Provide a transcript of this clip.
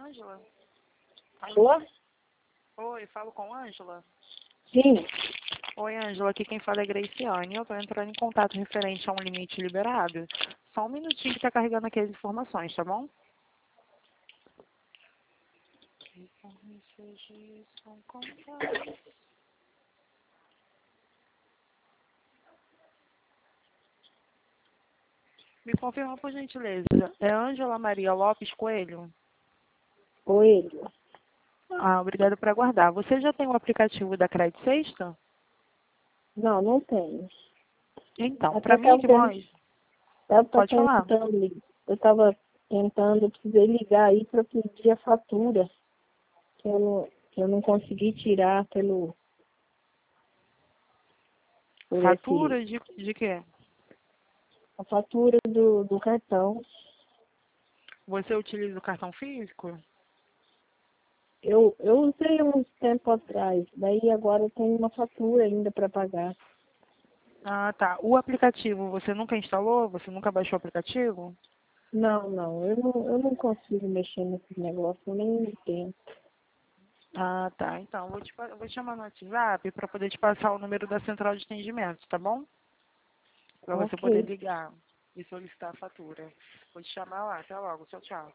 Ângela? Alô? Oi, falo com Ângela? Sim. Oi, Ângela, aqui quem fala é Graciane. Eu estou entrando em contato referente a um limite liberado. Só um minutinho que está carregando aqui as informações, tá bom? Me confirma, por gentileza. É Ângela Maria Lopes Coelho? Coelho. Obrigada por aguardar. Você já tem o aplicativo da Crédito Sexta? Não, não tenho. Então, Até para mim que nós... Pode falar. Eu estava tentando, eu precisei ligar aí para pedir a fatura, que eu não consegui tirar por Fatura de quê? a fatura do cartão. Você utiliza o cartão físico? Eu usei uns tempo atrás, daí agora eu tenho uma fatura ainda para pagar. Tá. O aplicativo, você nunca instalou? Você nunca baixou o aplicativo? Não, eu não consigo mexer nesse negócio, eu nem entendo. Tá. Então, eu vou te chamar no WhatsApp para poder te passar o número da central de atendimento, tá bom? Para você poder Ok. ligar e solicitar a fatura. Vou te chamar lá. Até logo. Tchau, tchau.